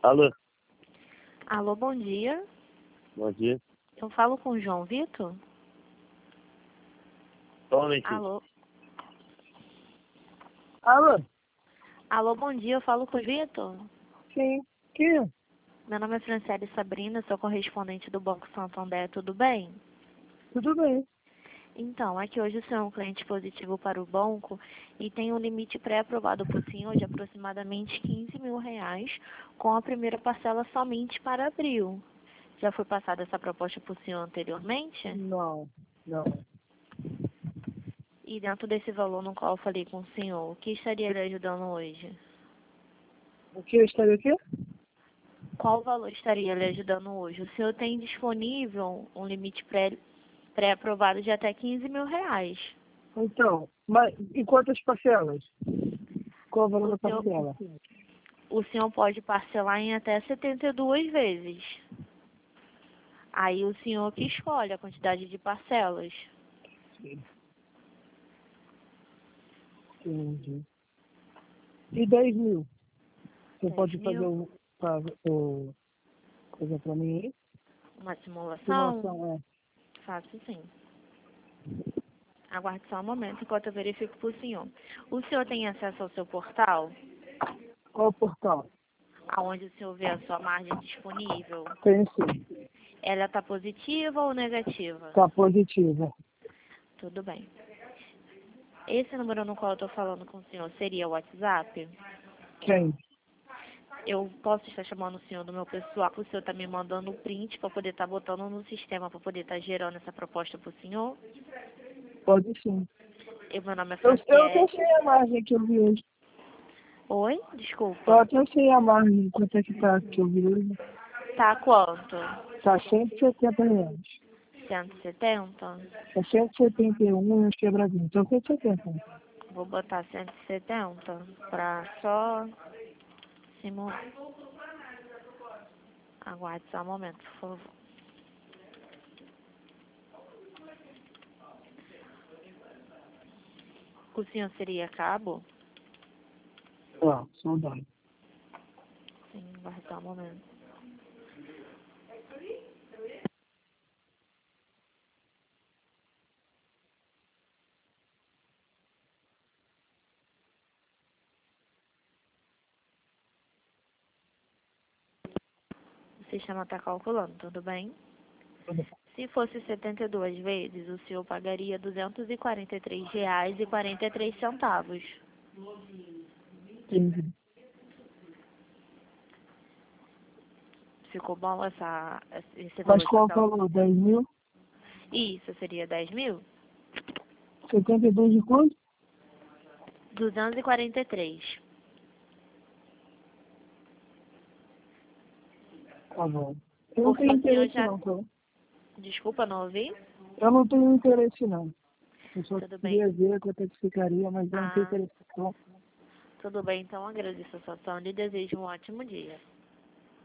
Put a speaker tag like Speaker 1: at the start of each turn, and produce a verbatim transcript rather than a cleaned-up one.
Speaker 1: Alô,
Speaker 2: Alô, bom dia.
Speaker 1: bom dia.
Speaker 2: Eu falo com o João Vitor?
Speaker 1: Só um momentinho.
Speaker 2: Alô.
Speaker 3: Alô?
Speaker 2: Alô, bom dia. Eu falo com o Vitor?
Speaker 3: Sim. Quem?
Speaker 2: Meu nome é Franciele Sabrina, sou correspondente do Banco Santander. Tudo bem?
Speaker 3: Tudo bem.
Speaker 2: Então, é que hoje o senhor é um cliente positivo para o banco e tem um limite pré-aprovado por senhor de aproximadamente quinze mil reais, com a primeira parcela somente para abril. Já foi passada essa proposta por senhor anteriormente?
Speaker 3: Não, não.
Speaker 2: E dentro desse valor no qual eu falei com o senhor, o que estaria lhe ajudando hoje?
Speaker 3: O que eu estaria aqui?
Speaker 2: Qual valor estaria lhe ajudando hoje? O senhor tem disponível um limite pré- pré-aprovado de até quinze mil reais.
Speaker 3: Então, mas em quantas parcelas? Qual o valor da
Speaker 2: O senhor,
Speaker 3: parcela?
Speaker 2: o senhor pode parcelar em até setenta e duas vezes. Aí o senhor que escolhe a quantidade de parcelas.
Speaker 3: Entendi. E dez mil? Você
Speaker 2: dez
Speaker 3: pode
Speaker 2: mil?
Speaker 3: fazer o, fazer o coisa pra mim aí?
Speaker 2: Uma simulação?
Speaker 3: Simulação, é.
Speaker 2: Faço sim. Aguarde só um momento enquanto eu verifico para o senhor. O senhor tem acesso ao seu portal?
Speaker 3: Qual o portal?
Speaker 2: Aonde o senhor vê a sua margem disponível?
Speaker 3: Tem sim.
Speaker 2: Ela está positiva ou negativa?
Speaker 3: Tá positiva.
Speaker 2: Tudo bem. Esse número no qual eu estou falando com o senhor seria o WhatsApp?
Speaker 3: Quem?
Speaker 2: Eu posso estar chamando o senhor do meu pessoal, para o senhor estar me mandando o print para poder estar botando no sistema, para poder estar gerando essa proposta para o senhor?
Speaker 3: Pode sim.
Speaker 2: Eu, meu nome é
Speaker 3: Eu, eu
Speaker 2: Franciele.
Speaker 3: até sei a margem que eu vi hoje.
Speaker 2: Oi?
Speaker 3: Eu
Speaker 2: Desculpa.
Speaker 3: até sei a margem, quanto é que tá que eu vi hoje.
Speaker 2: Tá quanto?
Speaker 3: Tá cento e setenta reais.
Speaker 2: cento e setenta?
Speaker 3: É cento e setenta e um uns quebradinhos. Então cento e setenta.
Speaker 2: Vou botar cento e setenta para só simular. Aguarde só um momento, por favor. O senhor seria cabo?
Speaker 3: Ó, saudade.
Speaker 2: Sim, aguarde só um momento. O sistema está calculando, tudo bem? Se fosse setenta e duas vezes, o senhor pagaria duzentos e quarenta e três reais e quarenta e três centavos.
Speaker 3: Entendi.
Speaker 2: Ficou bom essa, esse valor
Speaker 3: Mas qual
Speaker 2: total?
Speaker 3: falou? dez mil?
Speaker 2: Isso seria dez mil?
Speaker 3: setenta e dois de quanto?
Speaker 2: duzentos e quarenta e três.
Speaker 3: Tá bom. Eu não
Speaker 2: Porque
Speaker 3: tenho
Speaker 2: o senhor
Speaker 3: interesse
Speaker 2: já...
Speaker 3: não, tá?
Speaker 2: Desculpa, não ouvi?
Speaker 3: Eu não tenho interesse não. Eu só
Speaker 2: Tudo bem.
Speaker 3: queria ver quanto é que ficaria, mas eu não tenho
Speaker 2: Ah,
Speaker 3: interesse não.
Speaker 2: tudo bem, então agradeço a sua ação e desejo um ótimo dia.